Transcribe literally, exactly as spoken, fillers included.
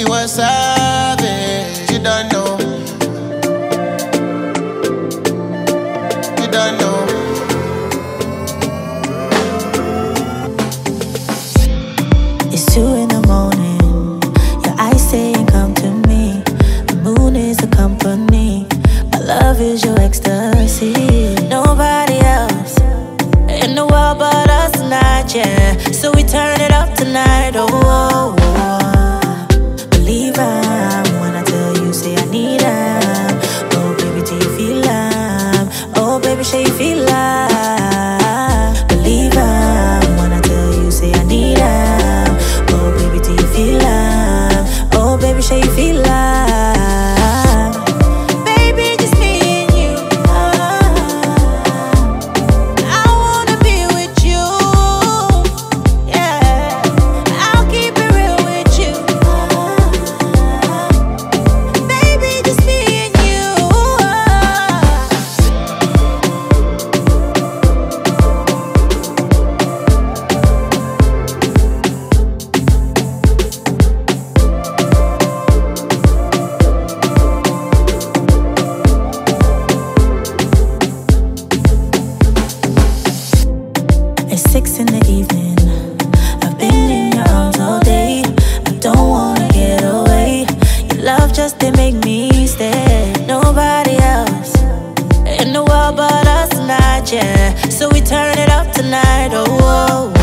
you a savage. You don't know. You don't know. It's two in the morning. Your eyes saying come to me. The moon is the company. My love is your ecstasy. Nobody else in the world but us tonight, yeah. So we turn it up tonight, oh, oh, oh. Believe I'm when I tell you, say I need I'm. Oh, baby, do you feel I'm? Oh, baby, say you feel I'm. Believe I'm when I tell you, say I need I'm. Oh, baby, do you feel I'm? Oh, baby, say you feel I'm. Baby, just me and you. I wanna be with you. Yeah, I'll keep it real with you. Baby, just me and you. It's six in the evening. I've been in your arms all day. I don't wanna get away. Your love just didn't make me stay. Nobody else in the world but us tonight, yeah. So we turn it up tonight, oh, oh.